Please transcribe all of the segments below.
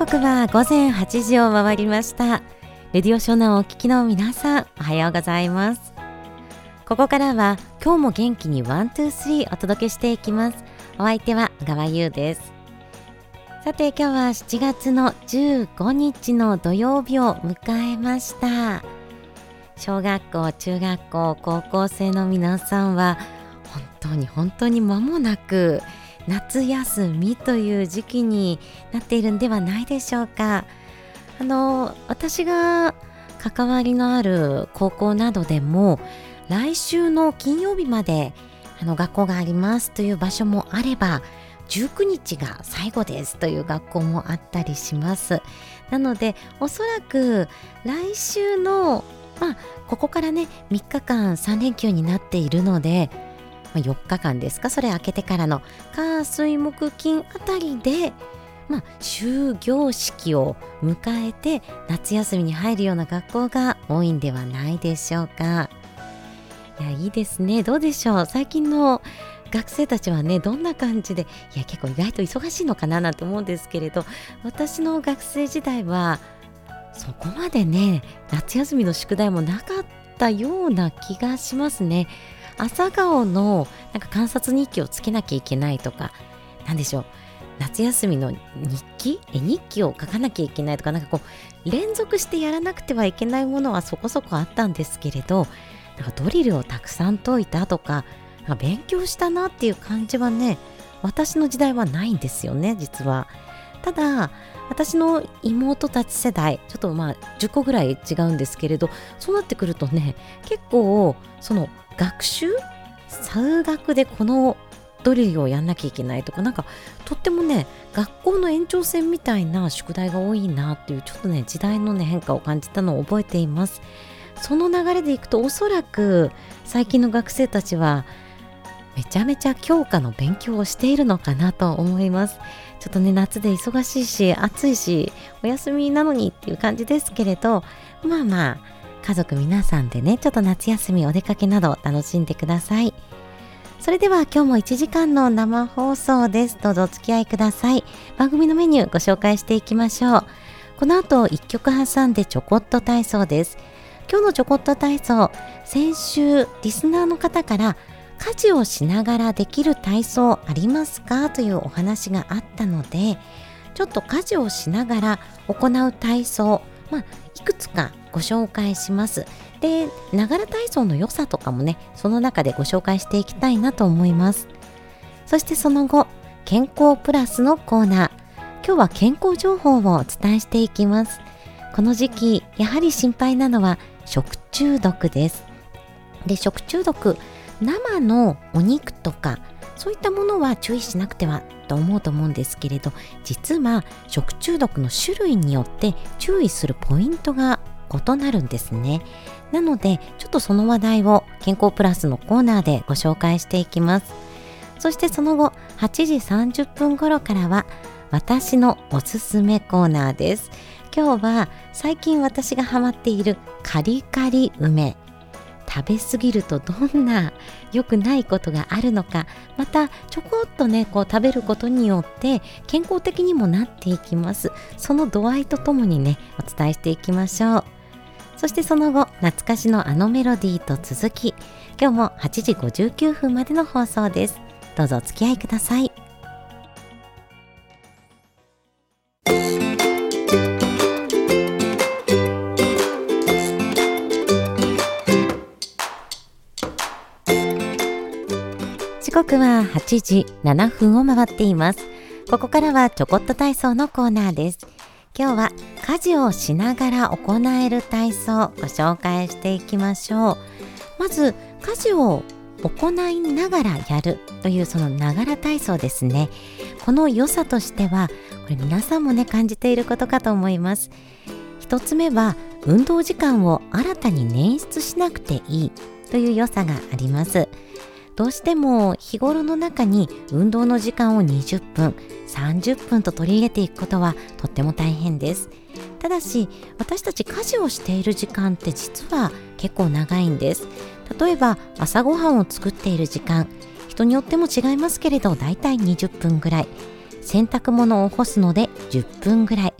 刻は午前8時を回りました。レディオショナをお聞きの皆さん、おはようございます。ここからは今日も元気にワン、ツー、スリーお届けしていきます。お相手は小川優です。さて今日は7月の15日の土曜日を迎えました。小学校、中学校、高校生の皆さんは本当に間もなく夏休みという時期になっているんではないでしょうか。私が関わりのある高校などでも来週の金曜日まで学校がありますという場所もあれば、19日が最後ですという学校もあったりします。なのでおそらく来週のここからね3日間3連休になっているので、4日間ですか、それ明けてからの火水木金あたりで終業式を迎えて夏休みに入るような学校が多いんではないでしょうか。いいですね。どうでしょう、最近の学生たちはねどんな感じで、結構意外と忙しいのかななんて思うんですけれど、私の学生時代はそこまでね夏休みの宿題もなかったような気がしますね。朝顔の観察日記をつけなきゃいけないとか、なんでしょう、夏休みの日記を書かなきゃいけないとか、連続してやらなくてはいけないものはそこそこあったんですけれど、ドリルをたくさん解いたとか、勉強したなっていう感じはね、私の時代はないんですよね、実は。ただ私の妹たち世代、ちょっと10個ぐらい違うんですけれど、そうなってくるとね、結構その学習、数学でこのドリルをやんなきゃいけないとか、とってもね学校の延長線みたいな宿題が多いなっていう、ちょっとね時代のね変化を感じたのを覚えています。その流れでいくと、おそらく最近の学生たちはめちゃめちゃ教科の勉強をしているのかなと思います。ちょっとね夏で忙しいし暑いしお休みなのにっていう感じですけれど、家族皆さんでねちょっと夏休みお出かけなど楽しんでください。それでは今日も1時間の生放送です。どうぞお付き合いください。番組のメニューご紹介していきましょう。この後1曲挟んでちょこっと体操です。今日のちょこっと体操、先週リスナーの方から家事をしながらできる体操ありますかというお話があったので、ちょっと家事をしながら行う体操、いくつかご紹介します。で、ながら体操の良さとかもね、その中でご紹介していきたいなと思います。そしてその後、健康プラスのコーナー、今日は健康情報をお伝えしていきます。この時期やはり心配なのは食中毒です。で、食中毒、生のお肉とかそういったものは注意しなくてはと思うと思うんですけれど、実は食中毒の種類によって注意するポイントが異なるんですね。なのでちょっとその話題を健康プラスのコーナーでご紹介していきます。そしてその後8時30分頃からは私のおすすめコーナーです。今日は最近私がハマっているカリカリ梅、食べ過ぎるとどんな良くないことがあるのか、またちょこっとね食べることによって健康的にもなっていきます。その度合いとともにねお伝えしていきましょう。そしてその後懐かしのあのメロディーと続き、今日も8時59分までの放送です。どうぞお付き合いください。時刻は8時7分を回っています。ここからはちょこっと体操のコーナーです。今日は家事をしながら行える体操ご紹介していきましょう。まず家事を行いながらやるというそのながら体操ですね。この良さとしては、これ皆さんもね感じていることかと思います。一つ目は運動時間を新たに捻出しなくていいという良さがあります。どうしても日頃の中に運動の時間を20分、30分と取り入れていくことはとっても大変です。ただし私たち家事をしている時間って実は結構長いんです。例えば朝ごはんを作っている時間、人によっても違いますけれどだいたい20分ぐらい、洗濯物を干すので10分ぐらい、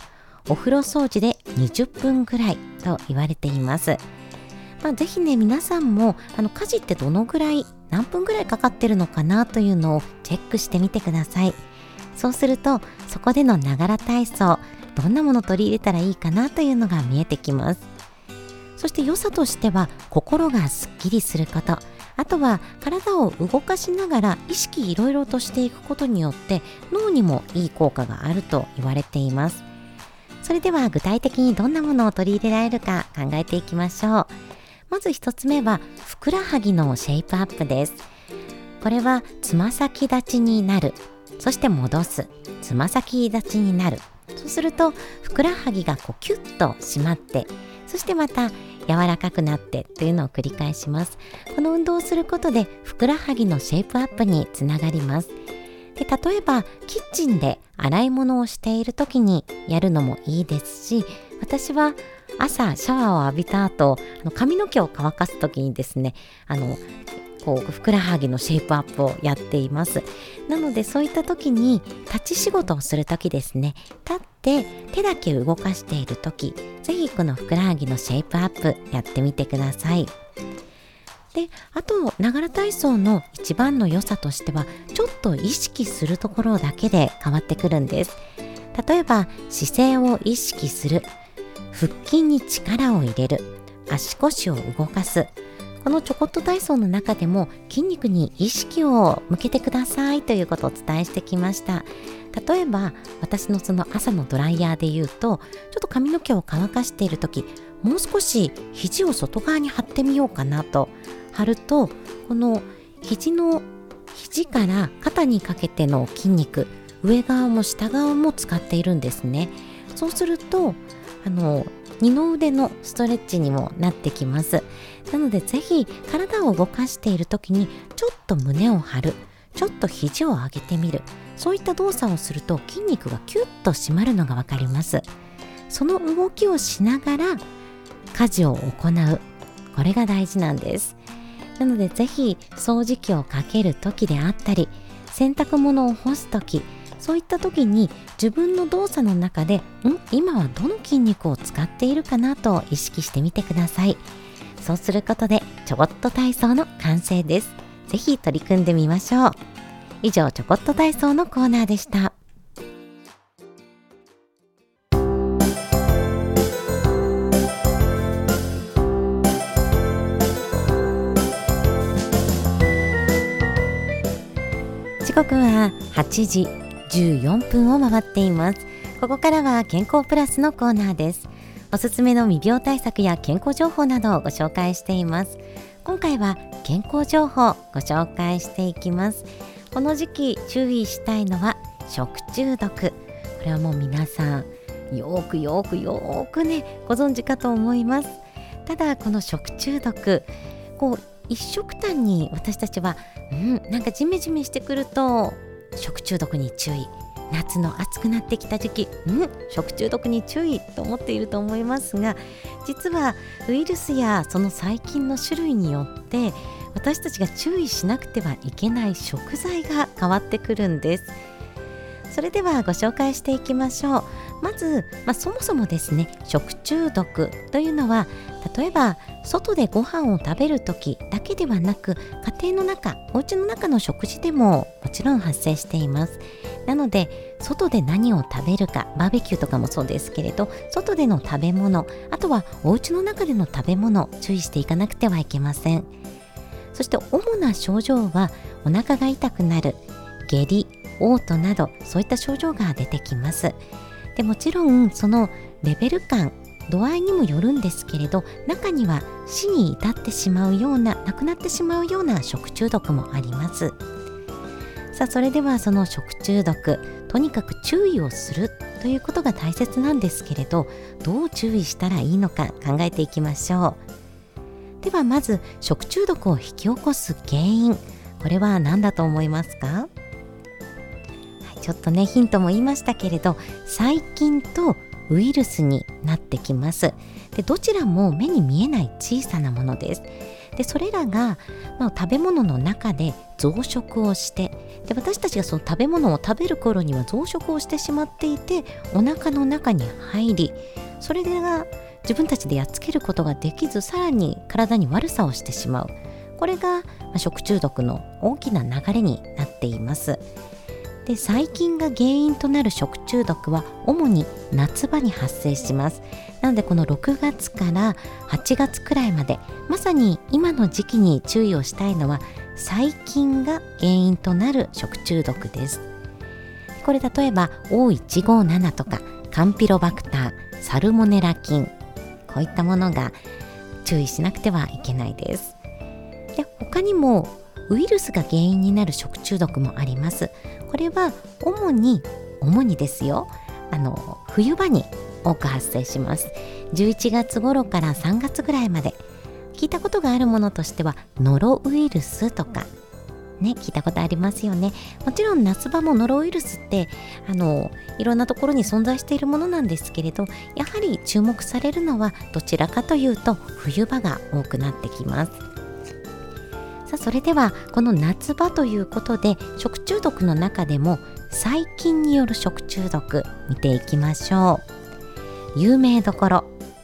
お風呂掃除で20分ぐらいと言われています。ぜひね、皆さんも家事ってどのぐらい何分ぐらいかかってるのかなというのをチェックしてみてください。そうするとそこでのながら体操、どんなものを取り入れたらいいかなというのが見えてきます。そして良さとしては、心がすっきりすること、あとは体を動かしながら意識いろいろとしていくことによって脳にもいい効果があると言われています。それでは具体的にどんなものを取り入れられるか考えていきましょう。まず一つ目はふくらはぎのシェイプアップです。これはつま先立ちになる、そして戻す、つま先立ちになる。そうするとふくらはぎがキュッと締まって、そしてまた柔らかくなってというのを繰り返します。この運動をすることでふくらはぎのシェイプアップにつながります。で、例えばキッチンで洗い物をしている時にやるのもいいですし、私は朝シャワーを浴びた後、髪の毛を乾かす時にですね、ふくらはぎのシェイプアップをやっています。なのでそういった時に立ち仕事をする時ですね、立って手だけ動かしている時、ぜひこのふくらはぎのシェイプアップやってみてください。で、あとながら体操の一番の良さとしては、ちょっと意識するところだけで変わってくるんです。例えば姿勢を意識する、腹筋に力を入れる、足腰を動かす。このちょこっと体操の中でも筋肉に意識を向けてくださいということをお伝えしてきました。例えば私のその朝のドライヤーで言うと、ちょっと髪の毛を乾かしている時、もう少し肘を外側に張ってみようかなと張ると、この肘から肩にかけての筋肉、上側も下側も使っているんですね。そうすると二の腕のストレッチにもなってきます。なのでぜひ体を動かしている時にちょっと胸を張る、ちょっと肘を上げてみる、そういった動作をすると筋肉がキュッと締まるのがわかります。その動きをしながら家事を行う、これが大事なんです。なのでぜひ掃除機をかける時であったり、洗濯物を干す時、そういった時に自分の動作の中で今はどの筋肉を使っているかなと意識してみてください。そうすることでちょこっと体操の完成です。ぜひ取り組んでみましょう。以上、ちょこっと体操のコーナーでした。時刻は8時14分を回っています。ここからは健康プラスのコーナーです。おすすめの未病対策や健康情報などをご紹介しています。今回は健康情報をご紹介していきます。この時期注意したいのは食中毒。これはもう皆さんよくねご存知かと思います。ただこの食中毒、一食単に私たちはなんかジメジメしてくると食中毒に注意、夏の暑くなってきた時期食中毒に注意と思っていると思いますが、実はウイルスやその細菌の種類によって私たちが注意しなくてはいけない食材が変わってくるんです。それではご紹介していきましょう。まず、そもそもですね、食中毒というのは、例えば外でご飯を食べるときだけではなく、家庭の中、お家の中の食事でももちろん発生しています。なので外で何を食べるか、バーベキューとかもそうですけれど、外での食べ物、あとはお家の中での食べ物、注意していかなくてはいけません。そして主な症状はお腹が痛くなる、下痢、嘔吐など、そういった症状が出てきます。でもちろんそのレベル感、度合いにもよるんですけれど、中には死に至ってしまうような、亡くなってしまうような食中毒もあります。さあ、それではその食中毒、とにかく注意をするということが大切なんですけれど、どう注意したらいいのか考えていきましょう。ではまず食中毒を引き起こす原因、これは何だと思いますか？ちょっとねヒントも言いましたけれど、細菌とウイルスになってきます。で、どちらも目に見えない小さなものです。 でそれらが、食べ物の中で増殖をして、で私たちがその食べ物を食べる頃には増殖をしてしまっていて、お腹の中に入り、それが自分たちでやっつけることができず、さらに体に悪さをしてしまう。これが食中毒の大きな流れになっています。で細菌が原因となる食中毒は主に夏場に発生します。なのでこの6月から8月くらいまで、まさに今の時期に注意をしたいのは細菌が原因となる食中毒です。これ例えば O157 とかカンピロバクター、サルモネラ菌、こういったものが注意しなくてはいけないです。で他にもウイルスが原因になる食中毒もあります。これは主にですよ、冬場に多く発生します。11月頃から3月ぐらいまで。聞いたことがあるものとしてはノロウイルスとかね、聞いたことありますよね。もちろん夏場もノロウイルスっていろんなところに存在しているものなんですけれど、やはり注目されるのはどちらかというと冬場が多くなってきます。さあそれではこの夏場ということで、食中毒の中でも細菌による食中毒見ていきましょう。有名どころ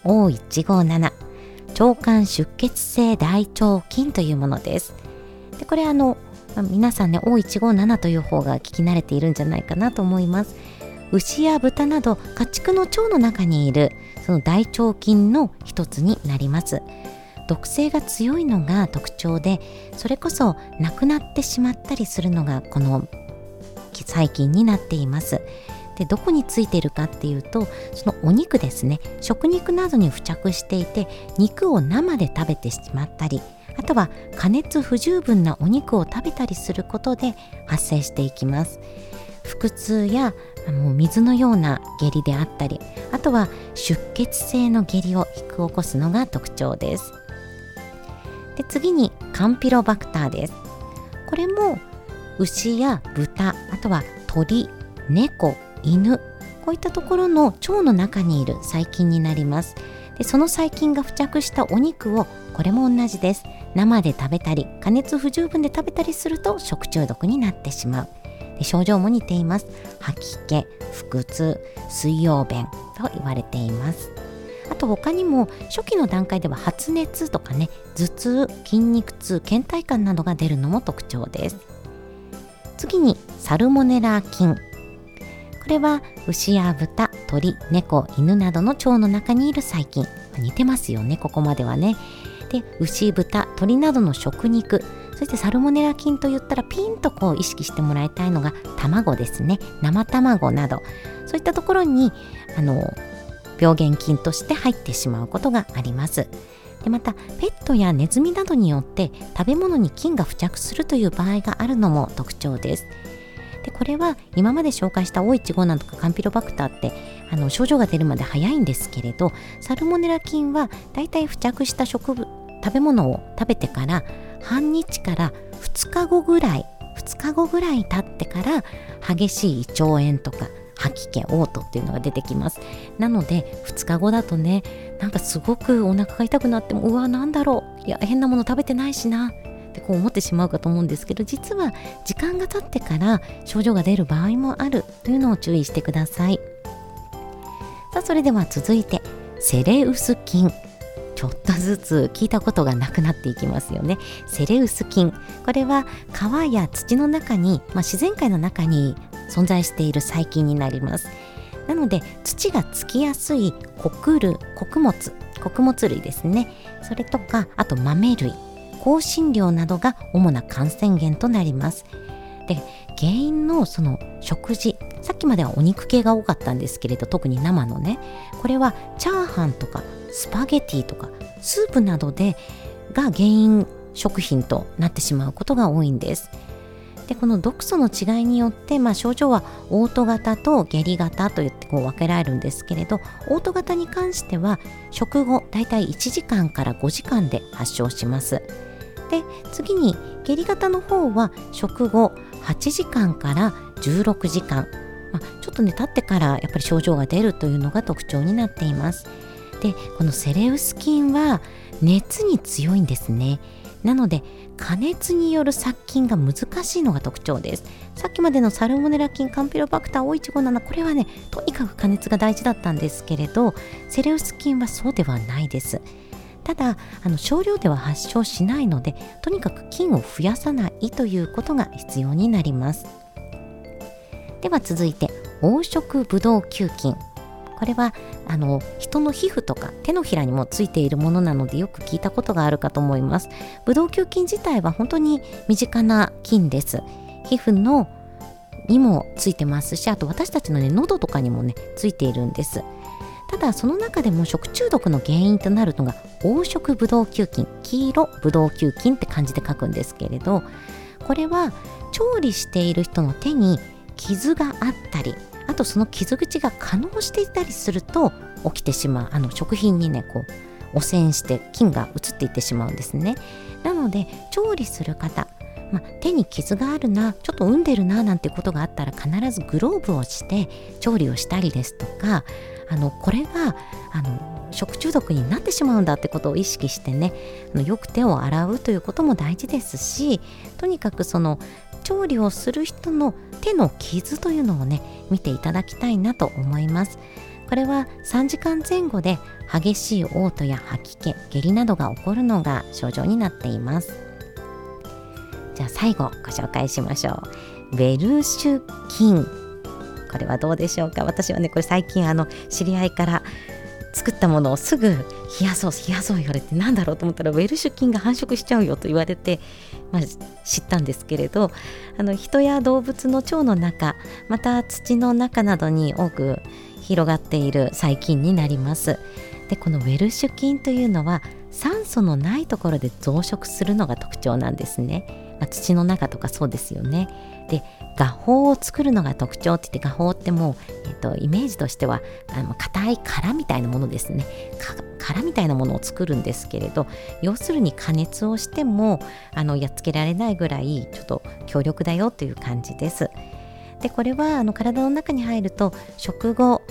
O157 腸管出血性大腸菌というものです。でこれ皆さんね O157 という方が聞き慣れているんじゃないかなと思います。牛や豚など家畜の腸の中にいるその大腸菌の一つになります。毒性が強いのが特徴で、それこそ亡くなってしまったりするのがこの細菌になっています。でどこについているかっていうと、そのお肉ですね、食肉などに付着していて、肉を生で食べてしまったり、あとは加熱不十分なお肉を食べたりすることで発生していきます。腹痛や水のような下痢であったり、あとは出血性の下痢を引き起こすのが特徴です。で次にカンピロバクターです。これも牛や豚、あとは鳥、猫、犬、こういったところの腸の中にいる細菌になります。でその細菌が付着したお肉を、これも同じです。生で食べたり加熱不十分で食べたりすると食中毒になってしまう。で症状も似ています。吐き気、腹痛、水溶便と言われています。あと他にも初期の段階では発熱とかね、頭痛、筋肉痛、倦怠感などが出るのも特徴です。次にサルモネラ菌。これは牛や豚、鳥、猫、犬などの腸の中にいる細菌。似てますよね、ここまではね。で牛、豚、鳥などの食肉、そしてサルモネラ菌といったらピンと意識してもらいたいのが卵ですね。生卵など、そういったところに病原菌として入ってしまうことがあります。でまたペットやネズミなどによって食べ物に菌が付着するという場合があるのも特徴です。でこれは今まで紹介した O157 とかカンピロバクターって症状が出るまで早いんですけれど、サルモネラ菌はだいたい付着した食べ物を食べてから半日から2日後ぐらい経ってから激しい胃腸炎とか吐き気、嘔吐っていうのが出てきます。なので2日後だとね、なんかすごくお腹が痛くなっても、うわなんだろう、いや変なもの食べてないしなって思ってしまうかと思うんですけど、実は時間が経ってから症状が出る場合もあるというのを注意してください。さあそれでは続いてセレウス菌。ちょっとずつ聞いたことがなくなっていきますよね。セレウス菌、これは川や土の中に、自然界の中に存在している細菌になります。なので土がつきやすい穀物類ですね。それとかあと豆類、香辛料などが主な感染源となります。で原因のその食事、さっきまではお肉系が多かったんですけれど、特に生のね、これはチャーハンとかスパゲティとかスープなどが原因食品となってしまうことが多いんです。でこの毒素の違いによって、症状は嘔吐型と下痢型といって分けられるんですけれど、嘔吐型に関しては食後だいたい1時間から5時間で発症します。で次に下痢型の方は食後8時間から16時間、ちょっとね経ってからやっぱり症状が出るというのが特徴になっています。でこのセレウス菌は熱に強いんですね。 なので加熱による殺菌が難しいのが特徴です。さっきまでのサルモネラ菌、カンピロバクター O157、これはねとにかく加熱が大事だったんですけれど、セレウス菌はそうではないです。ただ少量では発症しないので、とにかく菌を増やさないということが必要になります。では続いて黄色ブドウ球菌、これは人の皮膚とか手のひらにもついているものなのでよく聞いたことがあるかと思います。ブドウ球菌自体は本当に身近な菌です。皮膚にもついてますし、あと私たちの喉とかにもついているんです。ただその中でも食中毒の原因となるのが黄色ブドウ球菌、黄色ブドウ球菌って漢字で書くんですけれど、これは調理している人の手に傷があったり、あとその傷口が化膿していたりすると起きてしまう、食品に汚染して菌が移っていってしまうんですね。なので調理する方、手に傷があるな、ちょっと産んでるななんてことがあったら必ずグローブをして調理をしたりですとか、これが食中毒になってしまうんだってことを意識してよく手を洗うということも大事ですし、とにかくその調理をする人の手の傷というのを見ていただきたいなと思います。これは3時間前後で激しい嘔吐や吐き気、下痢などが起こるのが症状になっています。じゃあ最後ご紹介しましょう。ウェルシュ菌、これはどうでしょうか。私はこれ最近知り合いから作ったものをすぐ冷やそう言われて、なんだろうと思ったらウェルシュ菌が繁殖しちゃうよと言われて、知ったんですけれど、人や動物の腸の中、また土の中などに多く広がっている細菌になります。でこのウェルシュ菌というのは酸素のないところで増殖するのが特徴なんですね。土の中とかそうですよね。で芽胞を作るのが特徴って言って、芽胞ってもう、イメージとしては硬い殻みたいなものですね。殻みたいなものを作るんですけれど、要するに加熱をしてもやっつけられないぐらいちょっと強力だよという感じです。でこれは体の中に入ると食後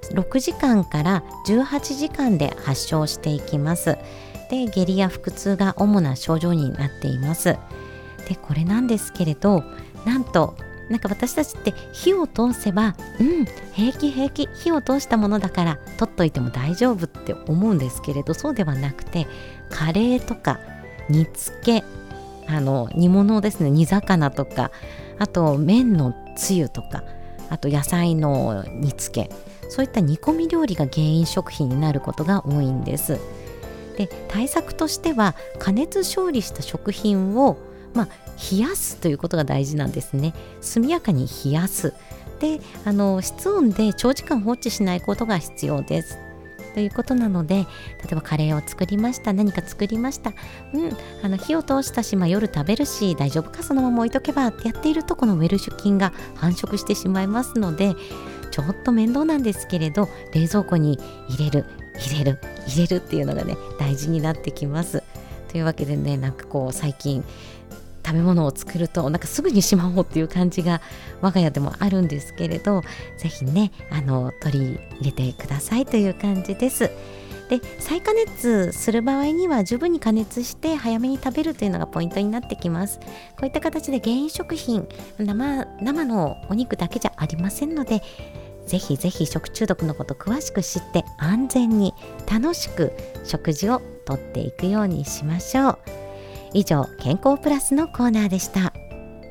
6時間から18時間で発症していきます。で下痢や腹痛が主な症状になっています。でこれなんですけれど、なんか私たちって火を通せば平気火を通したものだから取っといても大丈夫って思うんですけれど、そうではなくて、カレーとか煮付け、煮物ですね、煮魚とか、あと麺のつゆとか、あと野菜の煮付け、そういった煮込み料理が原因食品になることが多いんです。で対策としては加熱調理した食品を冷やすということが大事なんですね。速やかに冷やす。で室温で長時間放置しないことが必要ですということなので、例えばカレーを作りました、何か作りました、火を通したし、夜食べるし大丈夫か、そのまま置いとけばってやっていると、このウェルシュ菌が繁殖してしまいますので、ちょっと面倒なんですけれど、冷蔵庫に入れるっていうのが大事になってきます。というわけで最近食べ物を作るとすぐにしまおうっていう感じが我が家でもあるんですけれど、ぜひ取り入れてくださいという感じです。で再加熱する場合には十分に加熱して早めに食べるというのがポイントになってきます。こういった形で原因食品、生のお肉だけじゃありませんので、ぜひぜひ食中毒のこと詳しく知って安全に楽しく食事をとっていくようにしましょう。以上、健康プラスのコーナーでした。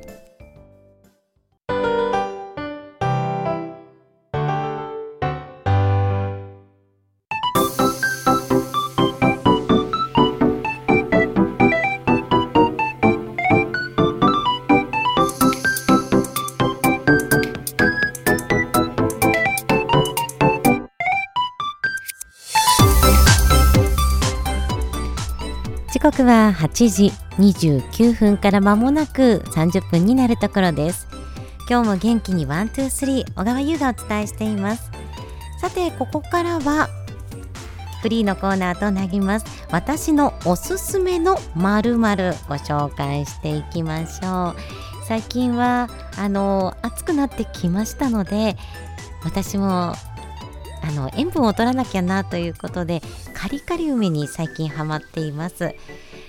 時刻は8時29分から間もなく30分になるところです。今日も元気にワン、ツー、スリー、小川優がお伝えしています。さてここからはフリーのコーナーとなります。私のおすすめの〇〇ご紹介していきましょう。最近は暑くなってきましたので、私も塩分を取らなきゃなということでカリカリ梅に最近ハマっています。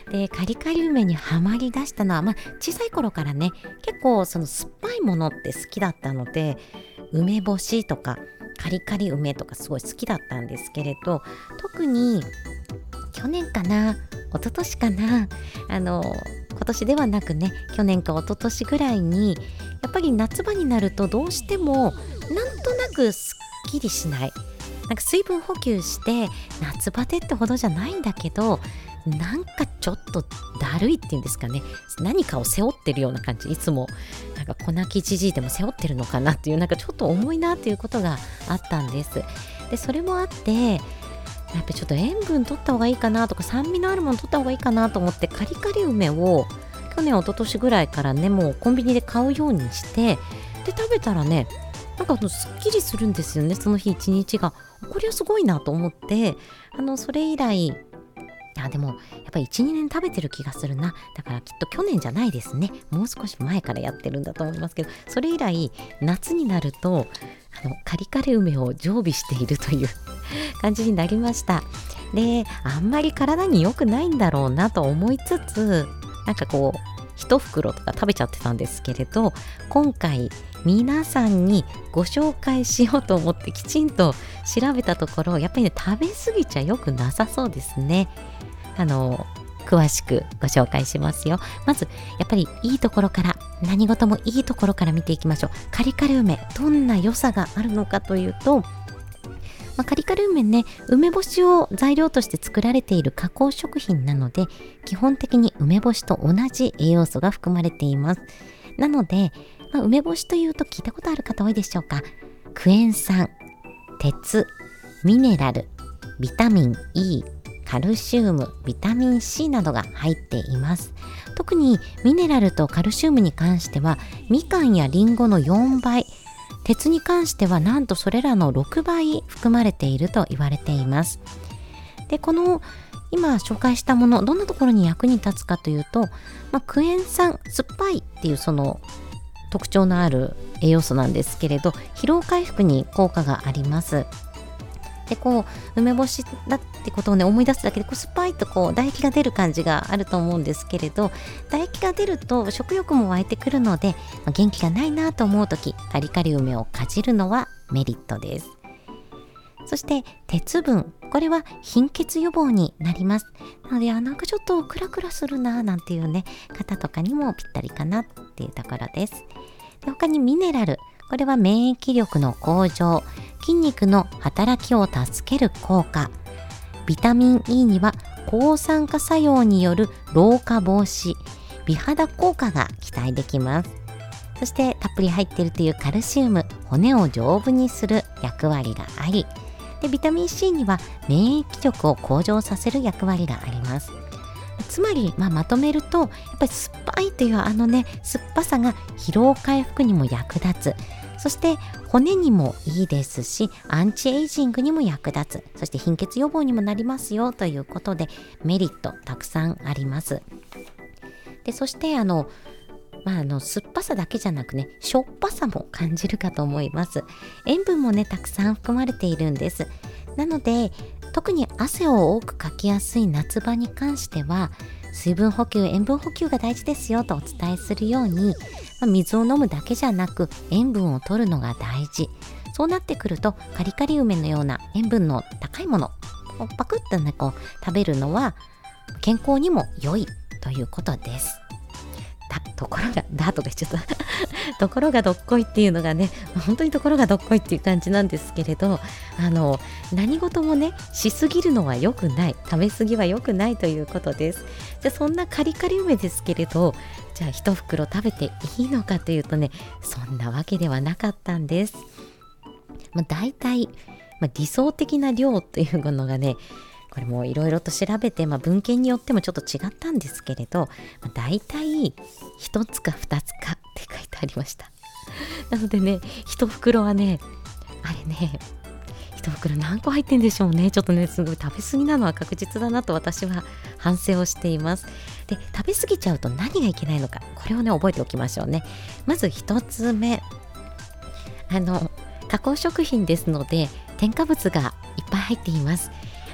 でカリカリ梅にはまりだしたのは、小さい頃からね結構その酸っぱいものって好きだったので、梅干しとかカリカリ梅とかすごい好きだったんですけれど、特に去年かな一昨年かな、今年ではなくね、去年か一昨年ぐらいにやっぱり夏場になるとどうしてもなんとなくすっきりしない、なんか水分補給して夏バテってほどじゃないんだけど、なんかちょっとだるいっていうんですかね、何かを背負ってるような感じ、いつもなんか粉気じじいでも背負ってるのかなっていう、なんかちょっと重いなっていうことがあったんです。でそれもあってやっぱちょっと塩分取った方がいいかなとか、酸味のあるもの取った方がいいかなと思って、カリカリ梅を去年一昨年ぐらいからねもうコンビニで買うようにして、で食べたらねなんかすっきりするんですよね、その日一日が。これはすごいなと思って、それ以来、でもやっぱり 1,2 年食べてる気がするな。だからきっと去年じゃないですね、もう少し前からやってるんだと思いますけど、それ以来夏になるとカリカリ梅を常備しているという感じになりました。であんまり体に良くないんだろうなと思いつつ、なんかこう一袋とか食べちゃってたんですけれど、今回皆さんにご紹介しようと思ってきちんと調べたところ、やっぱりね食べ過ぎちゃ良くなさそうですね。詳しくご紹介しますよ。まずやっぱりいいところから、何事もいいところから見ていきましょう。カリカリ梅どんな良さがあるのかというと、カリカリ梅ね、梅干しを材料として作られている加工食品なので、基本的に梅干しと同じ栄養素が含まれています。なので、梅干しというと聞いたことある方多いでしょうか。クエン酸、鉄、ミネラル、ビタミン E、カルシウム、ビタミン C などが入っています。特にミネラルとカルシウムに関してはみかんやリンゴの4倍、鉄に関してはなんとそれらの6倍含まれていると言われています。でこの今紹介したもの、どんなところに役に立つかというと、クエン酸、酸っぱいっていうその特徴のある栄養素なんですけれど、疲労回復に効果があります。で梅干しだってことをね思い出すだけで酸っぱいと唾液が出る感じがあると思うんですけれど、唾液が出ると食欲も湧いてくるので、元気がないなと思うとき、カリカリ梅をかじるのはメリットです。そして鉄分、これは貧血予防になります。なのでなんかちょっとクラクラするななんていうね方とかにもぴったりかなっていうところです。で他にミネラル、これは免疫力の向上、筋肉の働きを助ける効果、ビタミン E には抗酸化作用による老化防止、美肌効果が期待できます。そしてたっぷり入っているというカルシウム、骨を丈夫にする役割があり、でビタミン C には免疫力を向上させる役割があります。つまり、まとめるとやっぱり酸っぱいという酸っぱさが疲労回復にも役立つ、そして骨にもいいですし、アンチエイジングにも役立つ、そして貧血予防にもなりますよということで、メリットたくさんあります。でそして酸っぱさだけじゃなくね、しょっぱさも感じるかと思います。塩分もねたくさん含まれているんです。なので特に汗を多くかきやすい夏場に関しては、水分補給、塩分補給が大事ですよとお伝えするように、水を飲むだけじゃなく塩分を取るのが大事。そうなってくるとカリカリ梅のような塩分の高いものをパクッとね食べるのは健康にも良いということです。ところがとか言っちゃったところがどっこいっていうのがね、本当にところがどっこいっていう感じなんですけれど、何事もねしすぎるのは良くない、食べ過ぎは良くないということです。じゃあそんなカリカリ梅ですけれど、じゃあ一袋食べていいのかというとね、そんなわけではなかったんです。だいたい理想的な量というのがね、これもいろいろと調べて、文献によってもちょっと違ったんですけれど、だいたい1つか2つかって書いてありました。なのでね、1袋はね、あれね、1袋何個入ってんでしょうね。ちょっとねすごい食べ過ぎなのは確実だなと私は反省をしています。で食べ過ぎちゃうと何がいけないのか、これをね覚えておきましょうね。まず1つ目、加工食品ですので添加物がいっぱい入っています。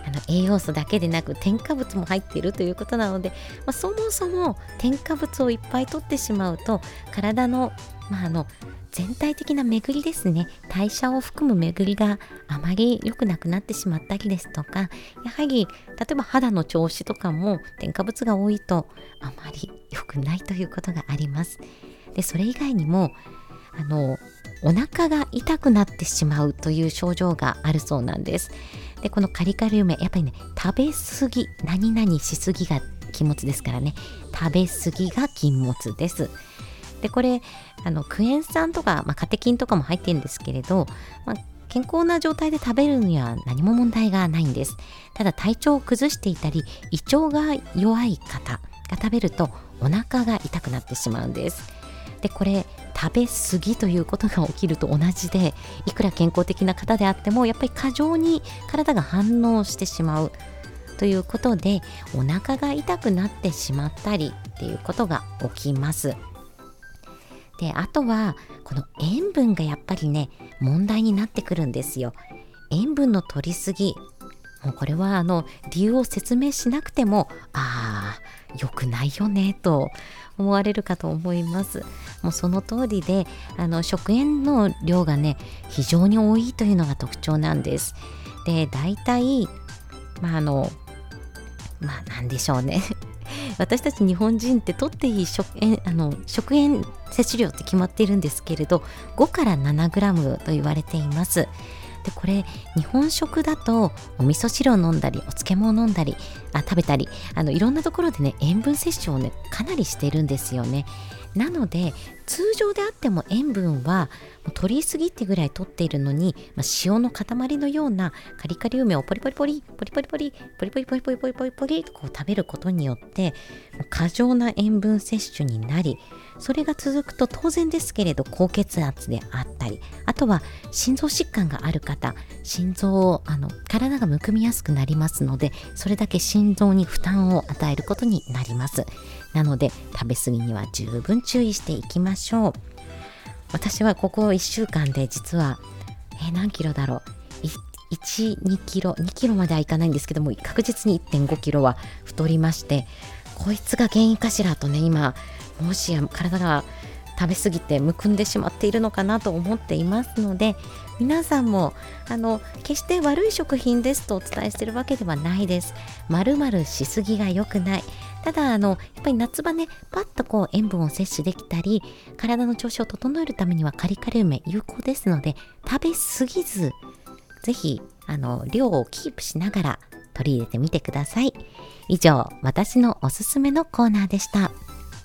栄養素だけでなく添加物も入っているということなので、そもそも添加物をいっぱい取ってしまうと体の、全体的な巡りですね、代謝を含む巡りがあまり良くなくなってしまったりですとか、やはり例えば肌の調子とかも添加物が多いとあまり良くないということがあります。でそれ以外にもお腹が痛くなってしまうという症状があるそうなんです。でこのカリカリ梅、やっぱりね、食べ過ぎ、何々しすぎが禁物ですからね、食べ過ぎが禁物です。でこれクエン酸とか、カテキンとかも入ってるんですけれど、健康な状態で食べるには何も問題がないんです。ただ体調を崩していたり胃腸が弱い方が食べるとお腹が痛くなってしまうんです。でこれ食べ過ぎということが起きると同じで、いくら健康的な方であってもやっぱり過剰に体が反応してしまうということで、お腹が痛くなってしまったりっていうことが起きます。であとはこの塩分がやっぱりね、問題になってくるんですよ。塩分の取りすぎ、もうこれは理由を説明しなくても良くないよねと思われるかと思います。もうその通りで、食塩の量がね非常に多いというのが特徴なんです。で大体なんでしょうね私たち日本人って取っていい食塩摂取量って決まっているんですけれど、5から7グラムと言われています。でこれ日本食だとお味噌汁を飲んだりお漬物を飲んだり食べたりいろんなところでね塩分摂取をねかなりしてるんですよね。なので通常であっても塩分は取りすぎってぐらい取っているのに、塩の塊のようなカリカリ梅をポリポリポリポリポリポリポリポリポリポリポリポリポリとこう食べることによって過剰な塩分摂取になり、それが続くと当然ですけれど高血圧であったり、あとは心臓疾患がある方、心臓を体がむくみやすくなりますので、それだけ心臓に負担を与えることになります。なので食べ過ぎには十分注意していきましょう。私はここ1週間で実は何キロだろう、2キロまではいかないんですけども、確実に 1.5 キロは太りまして、こいつが原因かしらとね、今もしや体が食べ過ぎてむくんでしまっているのかなと思っていますので、皆さんも決して悪い食品ですとお伝えしているわけではないです。丸々しすぎが良くない。ただやっぱり夏場ね、パッとこう塩分を摂取できたり体の調子を整えるためにはカリカリ梅有効ですので、食べ過ぎずぜひ量をキープしながら取り入れてみてください。以上、私のおすすめのコーナーでした。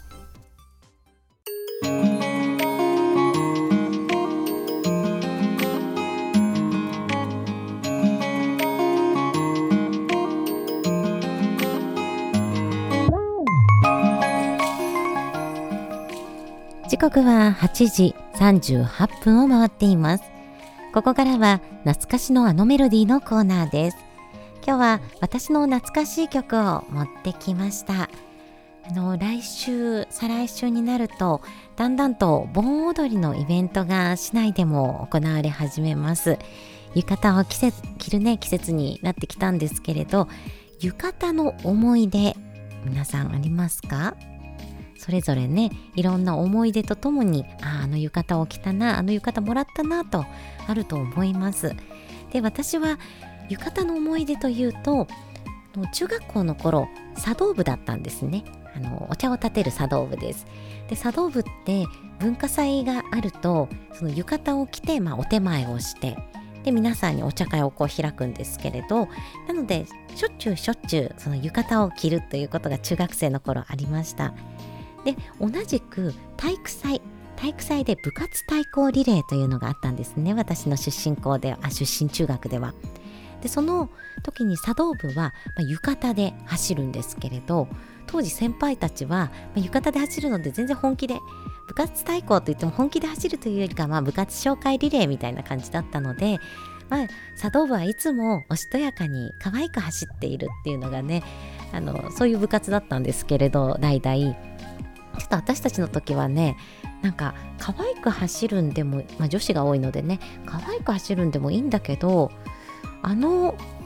時刻は8時38分を回っています。ここからは懐かしのあのメロディーのコーナーです。今日は私の懐かしい曲を持ってきました。来週再来週になるとだんだんと盆踊りのイベントが市内でも行われ始めます。浴衣を着るね季節になってきたんですけれど、浴衣の思い出皆さんありますか？それぞれね、いろんな思い出とともにあの浴衣を着たな、あの浴衣もらったなとあると思います。で、私は浴衣の思い出というと、中学校の頃茶道部だったんですね。お茶を立てる茶道部です。で、茶道部って文化祭があるとその浴衣を着て、お手前をして、で皆さんにお茶会をこう開くんですけれど、なのでしょっちゅうその浴衣を着るということが中学生の頃ありました。で、同じく体育祭で部活対抗リレーというのがあったんですね。私の出身中学では。で、その時に茶道部は、浴衣で走るんですけれど、当時先輩たちは、浴衣で走るので全然本気で、部活対抗といっても本気で走るというよりかは部活紹介リレーみたいな感じだったので、茶道部はいつもおしとやかに可愛く走っているっていうのがね、そういう部活だったんですけれど、代々ちょっと私たちの時はね、なんか可愛く走るんでも、女子が多いのでね、可愛く走るんでもいいんだけど、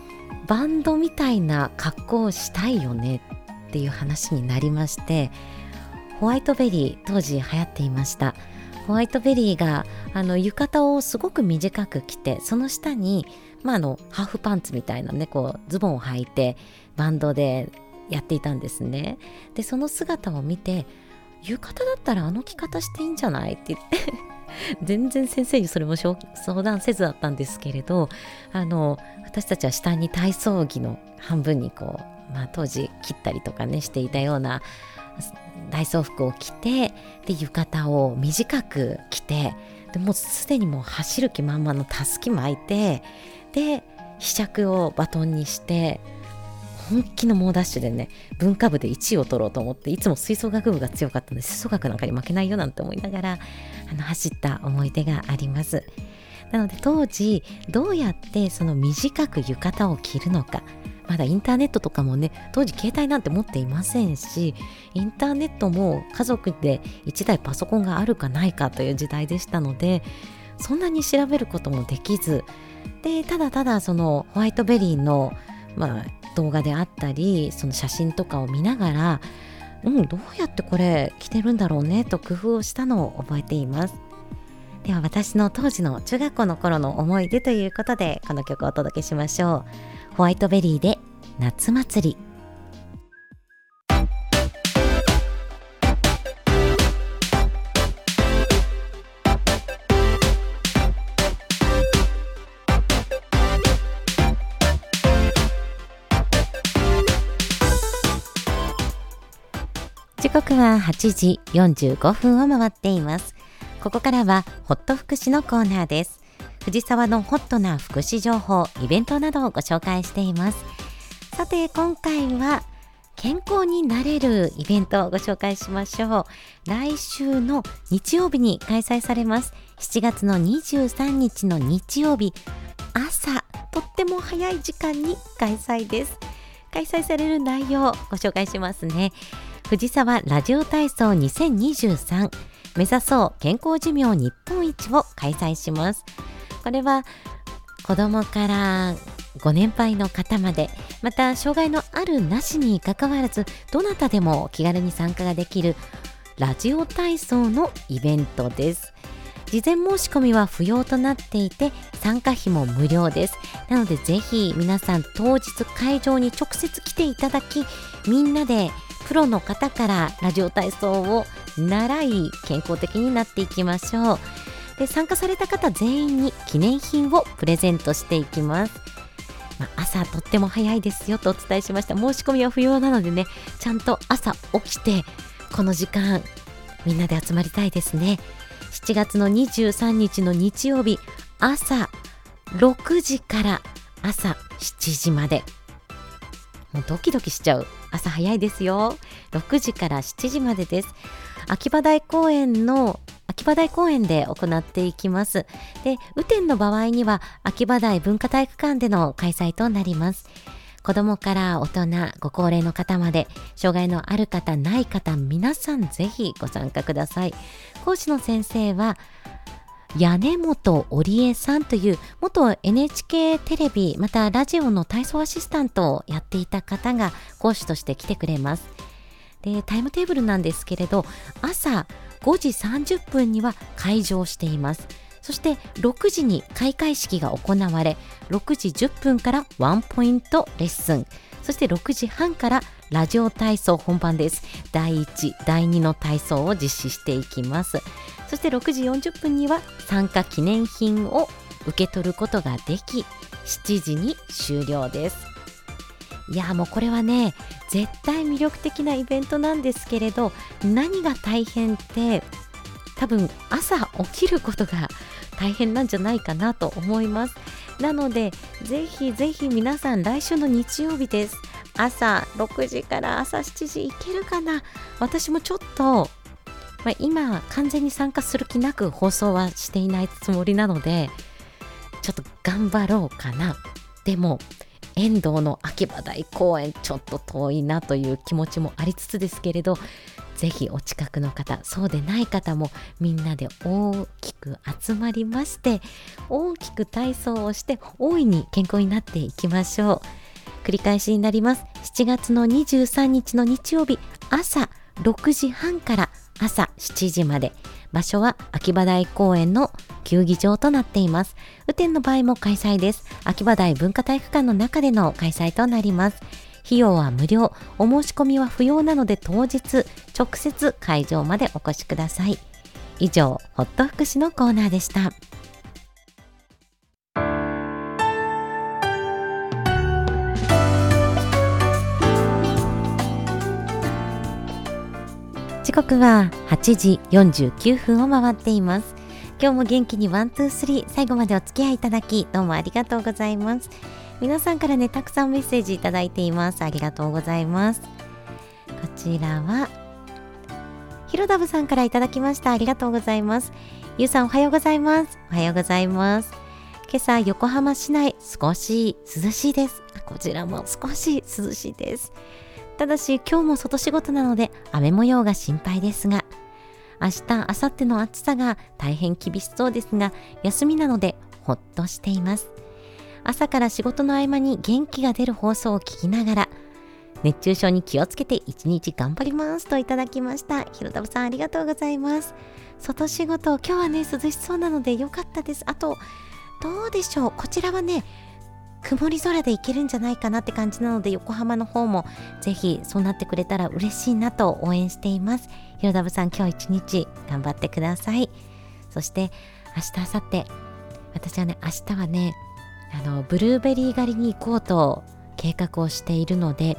バンドみたいな格好をしたいよねっていう話になりまして、ホワイトベリー当時流行っていました。ホワイトベリーが浴衣をすごく短く着て、その下に、ハーフパンツみたいなね、こうズボンを履いてバンドでやっていたんですね。でその姿を見て、浴衣だったら着方していいんじゃないって言って全然先生にそれも相談せずだったんですけれど、私たちは下に体操着の半分にこう、当時切ったりとかねしていたような体操服を着て、で浴衣を短く着て、でもうすでにもう走る気満々のたすき巻いて、でひしゃくをバトンにして本気の猛ダッシュでね、文化部で1位を取ろうと思って、いつも吹奏楽部が強かったので吹奏楽なんかに負けないよなんて思いながら走った思い出があります。なので当時どうやってその短く浴衣を着るのか、まだインターネットとかもね、当時携帯なんて持っていませんし、インターネットも家族で1台パソコンがあるかないかという時代でしたので、そんなに調べることもできずで、ただただそのホワイトベリーの動画であったり、その写真とかを見ながら、どうやってこれ着てるんだろうねと工夫をしたのを覚えています。では私の当時の中学校の頃の思い出ということで、この曲をお届けしましょう。ホワイトベリーで夏祭り。時刻は8時45分を回っています。ここからはホット福祉のコーナーです。藤沢のホットな福祉情報、イベントなどをご紹介しています。さて今回は健康になれるイベントをご紹介しましょう。来週の日曜日に開催されます。7月の23日の日曜日、朝とっても早い時間に開催です。開催される内容をご紹介しますね。藤沢ラジオ体操2023、目指そう健康寿命日本一を開催します。これは子どもからご年配の方まで、また障害のあるなしにかかわらず、どなたでも気軽に参加ができるラジオ体操のイベントです。事前申し込みは不要となっていて、参加費も無料です。なのでぜひ皆さん当日会場に直接来ていただき、みんなでプロの方からラジオ体操を習い、健康的になっていきましょう。で参加された方全員に記念品をプレゼントしていきます。朝とっても早いですよとお伝えしました。申し込みは不要なのでね、ちゃんと朝起きてこの時間みんなで集まりたいですね。7月の23日の日曜日、朝6時から朝7時まで、もうドキドキしちゃう。朝早いですよ。6時から7時までです。秋葉台公園で行っていきます。で、雨天の場合には秋葉台文化体育館での開催となります。子どもから大人、ご高齢の方まで、障害のある方ない方、皆さんぜひご参加ください。講師の先生は屋根本織江さんという元 NHK テレビまたラジオの体操アシスタントをやっていた方が講師として来てくれます。でタイムテーブルなんですけれど、朝5時30分には開場しています。そして6時に開会式が行われ、6時10分からワンポイントレッスン、そして6時半からラジオ体操本番です。第1、第2の体操を実施していきます。そして6時40分には参加記念品を受け取ることができ、7時に終了です。いやもうこれはね、絶対魅力的なイベントなんですけれど、何が大変って多分朝起きることが大変なんじゃないかなと思います。なのでぜひぜひ皆さん、来週の日曜日です。朝6時から朝7時行けるかな。私もちょっと、今完全に参加する気なく放送はしていないつもりなので、ちょっと頑張ろうかな。でも遠藤の秋葉台公園ちょっと遠いなという気持ちもありつつですけれど、ぜひお近くの方、そうでない方もみんなで大きく集まりまして、大きく体操をして大いに健康になっていきましょう。 繰り返しになります。7月の23日の日曜日、朝6時半から朝7時まで、場所は秋葉台公園の球技場となっています。雨天の場合も開催です。秋葉台文化体育館の中での開催となります。費用は無料、お申し込みは不要なので当日直接会場までお越しください。以上、ホット福祉のコーナーでした。時刻は8時49分を回っています。今日も元気にワン、ツー、スリー、最後までお付き合いいただきどうもありがとうございます。皆さんからね、たくさんメッセージいただいています。ありがとうございます。こちらはひろだぶさんからいただきました。ありがとうございます。ゆうさん、おはようございます。おはようございます。今朝横浜市内少し涼しいです。こちらも少し涼しいです。ただし今日も外仕事なので雨模様が心配ですが、明日明後日の暑さが大変厳しそうですが、休みなのでほっとしています。朝から仕事の合間に元気が出る放送を聞きながら、熱中症に気をつけて一日頑張りますといただきました。ひろたぶさん、ありがとうございます。外仕事、今日はね涼しそうなのでよかったです。あとどうでしょう、こちらはね曇り空でいけるんじゃないかなって感じなので、横浜の方もぜひそうなってくれたら嬉しいなと応援しています。ひろだぶさん、今日一日頑張ってください。そして明日明後日、私はね明日はねブルーベリー狩りに行こうと計画をしているので、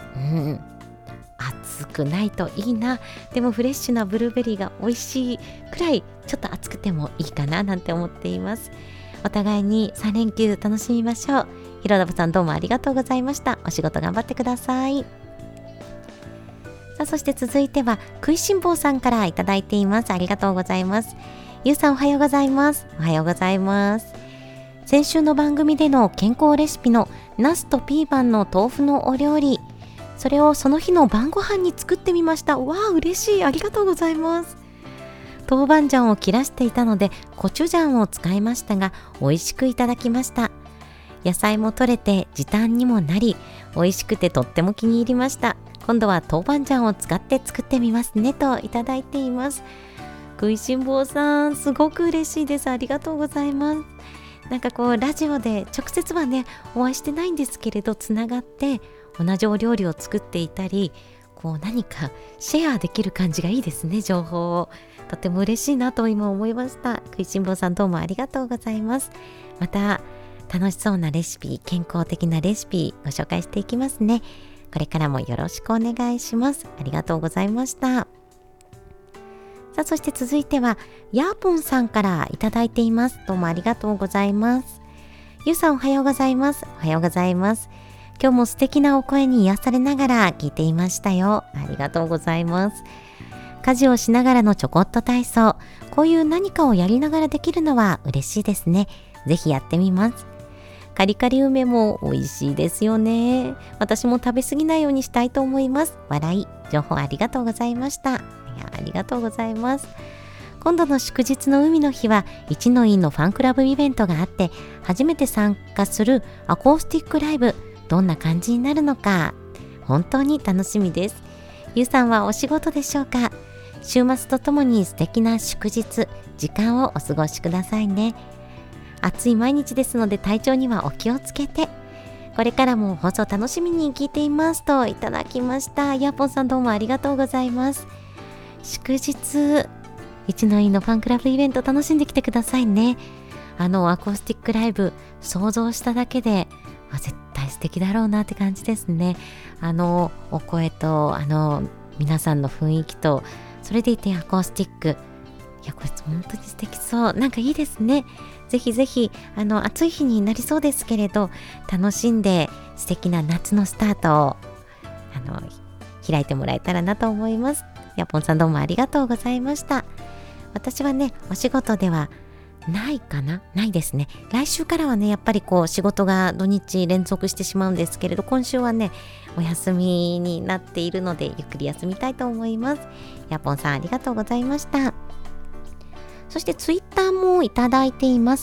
暑くないといいな。でもフレッシュなブルーベリーが美味しいくらいちょっと暑くてもいいかななんて思っています。お互いに3連休楽しみましょう。ひろだぶさん、どうもありがとうございました。お仕事頑張ってください。さあ、そして続いては食いしん坊さんからいただいています。ありがとうございます。ゆうさん、おはようございます。おはようございます。先週の番組での健康レシピのナスとピーマンの豆腐のお料理、それをその日の晩ご飯に作ってみました。わあ、嬉しい。ありがとうございます。豆板醤を切らしていたのでコチュジャンを使いましたが、美味しくいただきました。野菜も取れて時短にもなり、美味しくてとっても気に入りました。今度は豆板醤を使って作ってみますねといただいています。食いしん坊さん、すごく嬉しいです。ありがとうございます。なんかこうラジオで直接はねお会いしてないんですけれど、つながって同じお料理を作っていたり、こう何かシェアできる感じがいいですね。情報をとても嬉しいなと今思いました。食いしん坊さん、どうもありがとうございます。また楽しそうなレシピ、健康的なレシピご紹介していきますね。これからもよろしくお願いします。ありがとうございました。さあ、そして続いてはヤーポンさんからいただいています。どうもありがとうございます。ゆうさん、おはようございます。おはようございます。今日も素敵なお声に癒されながら聞いていましたよ。ありがとうございます。家事をしながらのちょこっと体操、こういう何かをやりながらできるのは嬉しいですね。ぜひやってみます。カリカリ梅も美味しいですよね。私も食べ過ぎないようにしたいと思います。笑い。情報ありがとうございました。ありがとうございます。今度の祝日の海の日は一の院のファンクラブイベントがあって、初めて参加するアコースティックライブ、どんな感じになるのか本当に楽しみです。ゆうさんはお仕事でしょうか？週末とともに素敵な祝日、時間をお過ごしくださいね。暑い毎日ですので体調にはお気をつけて。これからも放送楽しみに聞いていますといただきました。ヤーポンさん、どうもありがとうございます。祝日、一の院のファンクラブイベント楽しんできてくださいね。アコースティックライブ想像しただけで絶対素敵だろうなって感じですね。お声と皆さんの雰囲気と、それでいてアコースティック、いやこれ本当に素敵そう。なんかいいですね。ぜひぜひ暑い日になりそうですけれど、楽しんで素敵な夏のスタートを開いてもらえたらなと思います。ヤポンさん、どうもありがとうございました。私はねお仕事ではないですね。来週からはねやっぱり仕事が土日連続してしまうんですけれど、今週はねお休みになっているのでゆっくり休みたいと思います。ヤポンさん、ありがとうございました。そしてツイッターもいただいています。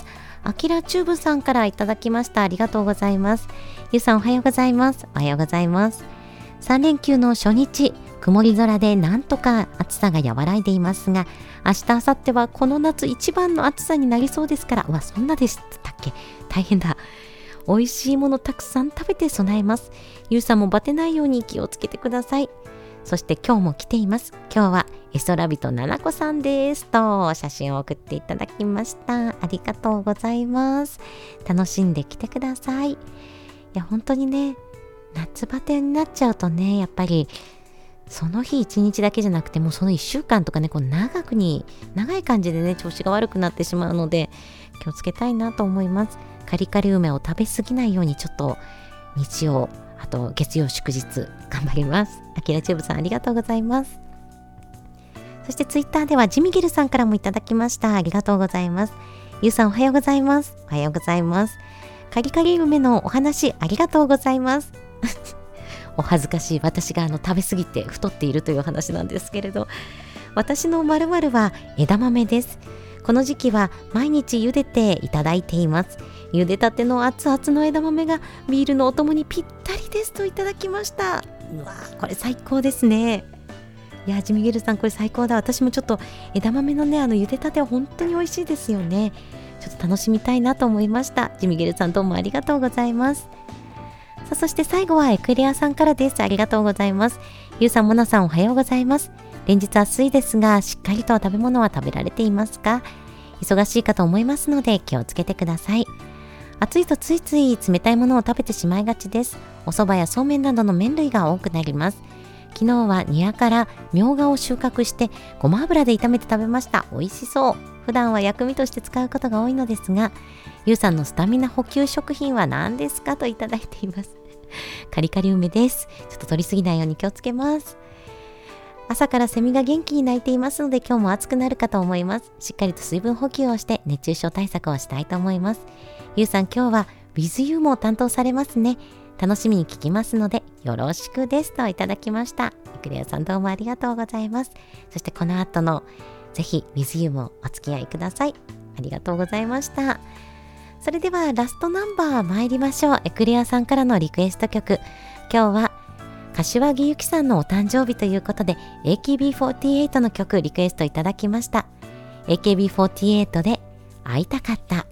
あきらチューブさんからいただきました。ありがとうございます。ゆうさんおはようございます。おはようございます。3連休の初日、曇り空でなんとか暑さが和らいでいますが、明日明後日はこの夏一番の暑さになりそうですから、そんなでしたっけ。大変だ。美味しいものたくさん食べて備えます。ゆうさんもバテないように気をつけてください。そして今日も来ています。今日はエソラビとななこさんですと写真を送っていただきました。ありがとうございます。楽しんできてください。いや本当にね、夏バテになっちゃうとね、やっぱりその日一日だけじゃなくてもうその1週間とかね、長い感じでね調子が悪くなってしまうので気をつけたいなと思います。カリカリ梅を食べ過ぎないようにちょっと日曜、あと月曜祝日頑張ります。あきらチューブさんありがとうございます。そしてツイッターではジミゲルさんからもいただきました。ありがとうございます。ゆうさんおはようございます。おはようございます。カリカリ梅のお話ありがとうございます。お恥ずかしい私が食べ過ぎて太っているという話なんですけれど、私の〇〇は枝豆です。この時期は毎日茹でていただいています。茹でたての熱々の枝豆がビールのお供にぴったりですといただきました。うわー、これ最高ですね。いやジミゲルさんこれ最高だ。私もちょっと枝豆のね茹でたては本当に美味しいですよね。ちょっと楽しみたいなと思いました。ジミゲルさんどうもありがとうございます。さあそして最後はエクレアさんからです。ありがとうございます。ゆうさんモナさんおはようございます。連日暑いですがしっかりと食べ物は食べられていますか？忙しいかと思いますので気をつけてください。暑いとついつい冷たいものを食べてしまいがちです。お蕎麦やそうめんなどの麺類が多くなります。昨日は庭からみょうがを収穫してごま油で炒めて食べました。美味しそう。普段は薬味として使うことが多いのですが、ゆうさんのスタミナ補給食品は何ですかといただいています。カリカリ梅です。ちょっと取りすぎないように気をつけます。朝からセミが元気に鳴いていますので今日も暑くなるかと思います。しっかりと水分補給をして熱中症対策をしたいと思います。ゆうさん今日は With You も担当されますね。楽しみに聞きますのでよろしくですといただきました。クレアさんどうもありがとうございます。そしてこの後のぜひ With You もお付き合いください。ありがとうございました。それではラストナンバー参りましょう。エクレアさんからのリクエスト曲。今日は柏木由紀さんのお誕生日ということで AKB48 の曲リクエストいただきました。AKB48 で会いたかった。